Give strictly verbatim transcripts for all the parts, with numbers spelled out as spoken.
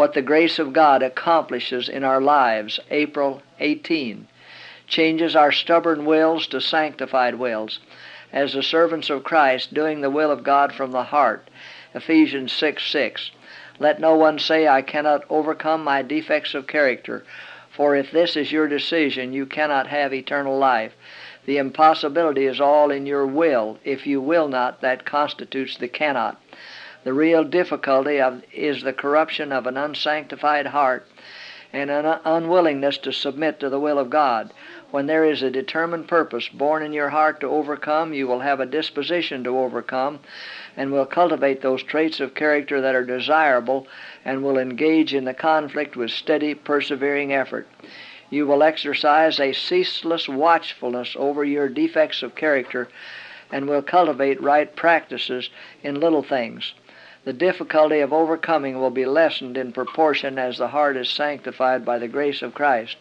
what the grace of God accomplishes in our lives, April eighteenth. Changes our stubborn wills to sanctified wills, as the servants of Christ doing the will of God from the heart, Ephesians six six. Let no one say, I cannot overcome my defects of character, for if this is your decision, you cannot have eternal life. The impossibility is all in your will. If you will not, that constitutes the cannot. The real difficulty of, is the corruption of an unsanctified heart and an unwillingness to submit to the will of God. When there is a determined purpose born in your heart to overcome, you will have a disposition to overcome and will cultivate those traits of character that are desirable and will engage in the conflict with steady, persevering effort. You will exercise a ceaseless watchfulness over your defects of character and will cultivate right practices in little things. The difficulty of overcoming will be lessened in proportion as the heart is sanctified by the grace of Christ.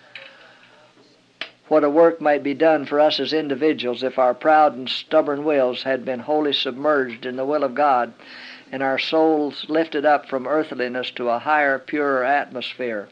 What a work might be done for us as individuals if our proud and stubborn wills had been wholly submerged in the will of God and our souls lifted up from earthliness to a higher, purer atmosphere.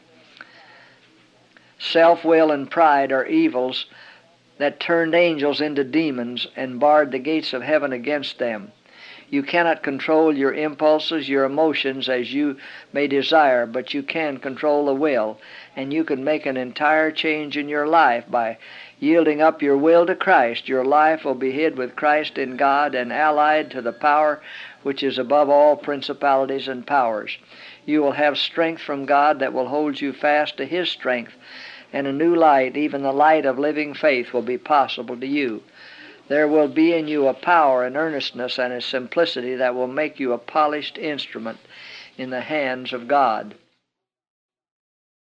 Self-will and pride are evils that turned angels into demons and barred the gates of heaven against them. You cannot control your impulses, your emotions as you may desire, but you can control the will, and you can make an entire change in your life by yielding up your will to Christ. Your life will be hid with Christ in God and allied to the power which is above all principalities and powers. You will have strength from God that will hold you fast to His strength, and a new light, even the light of living faith, will be possible to you. There will be in you a power, an earnestness, and a simplicity that will make you a polished instrument in the hands of God.